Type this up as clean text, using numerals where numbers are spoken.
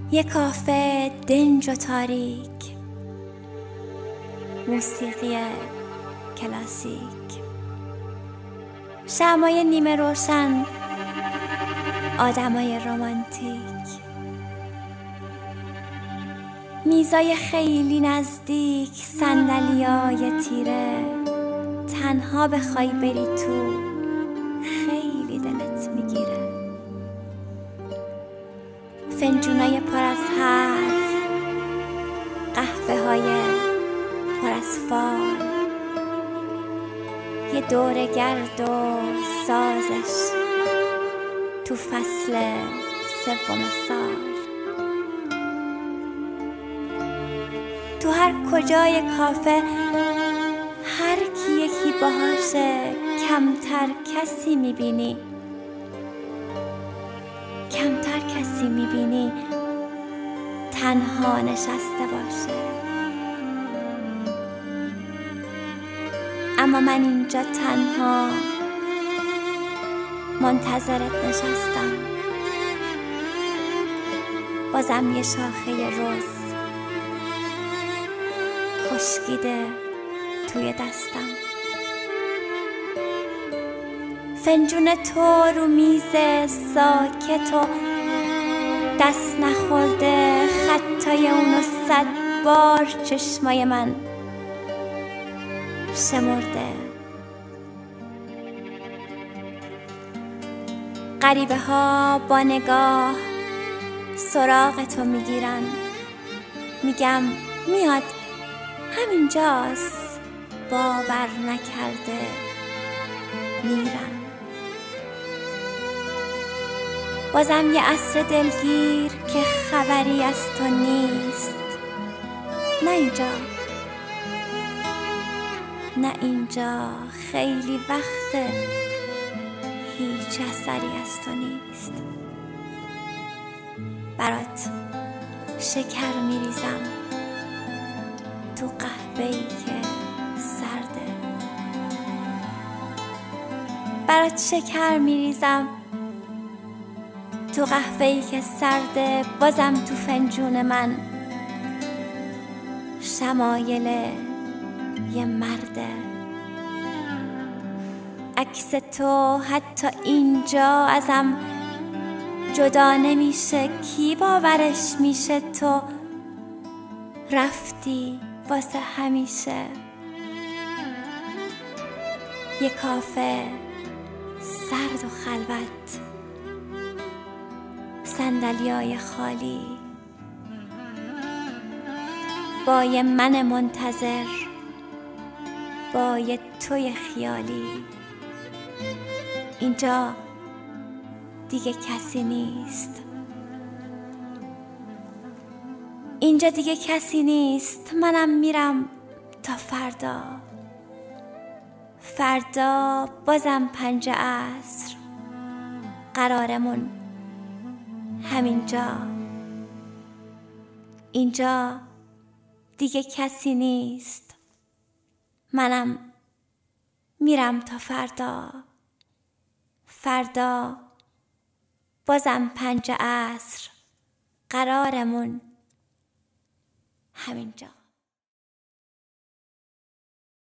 یه کافه دنج و تاریک، موسیقی کلاسیک، شمعای نیمه روشن، آدمای رمانتیک، میزای خیلی نزدیک، صندلیای تیره. تنها بخوای بری تو خیلی دلت میگیره. فنجونای پر از حرف، قهوه های پر از فال، یه دور گرد و سازش تو فصل 3 سال. تو هر کجای کافه هر کی یکی باهاشه، کمتر کسی میبینی تنها نشسته باشه. اما من اینجا تنها منتظرت نشستم، بازم یه شاخه رز خشکیده توی دستم. فنجون تو رو میز ساکت و دست نخورده، خطای اونو 100 بار چشمای من شمرده. غریبه ها با نگاه سراغ تو میگیرن، میگم میاد همینجاست، باور نکرده میرن. بازم یه عصر دلگیر که خبری از تو نیست. نه اینجا خیلی وقته هیچ اثری از تو نیست. برات شکر میریزم تو قهوه‌ای که سرده، برات شکر میریزم تو قهوه‌ای که سرده. بازم تو فنجون من شمایل یه مرده. عکس تو حتی اینجا ازم جدا نمیشه. کی باورش میشه تو رفتی واسه همیشه؟ یه کافه سرد و خلوت، صندلیای خالی، با یه من منتظر، با یه توی خیالی. اینجا دیگه کسی نیست، اینجا دیگه کسی نیست. منم میرم تا فردا بازم 5 عصر، قرارمون همینجا. اینجا دیگه کسی نیست، منم میرم تا فردا بازم 5 عصر، قرارمون همینجا.